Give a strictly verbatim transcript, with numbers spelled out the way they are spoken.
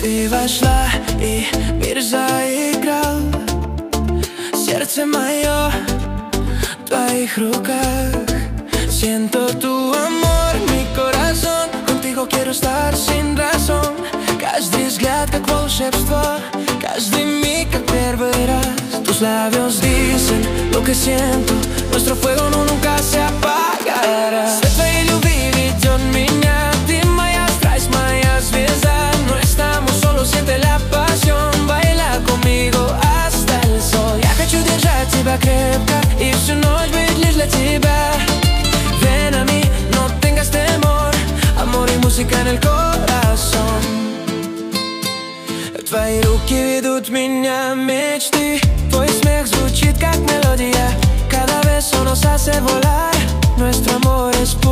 Ты вошла, и мир заиграл. Сердце мое в твоих руках. Siento tu amor, mi corazón. Contigo quiero estar sin razón. Каждый взгляд как волшебство, каждый миг как первый раз. Tus labios dicen lo que siento. Nuestro fuego no nunca se apagará. Свет твоей любви ведет меня. Ты моя страсть, моя звезда. No estamos solos, siente la pasión. Baila conmigo hasta el sol. Я хочу держать тебя крепко и всю ночь быть лишь для тебя. Ven a mí, no tengas temor. Amor y música en el corazón. Твои руки ведут меня в мечты. Твой смех звучит как мелодия. Cada beso nos hace volar. Nuestro amor es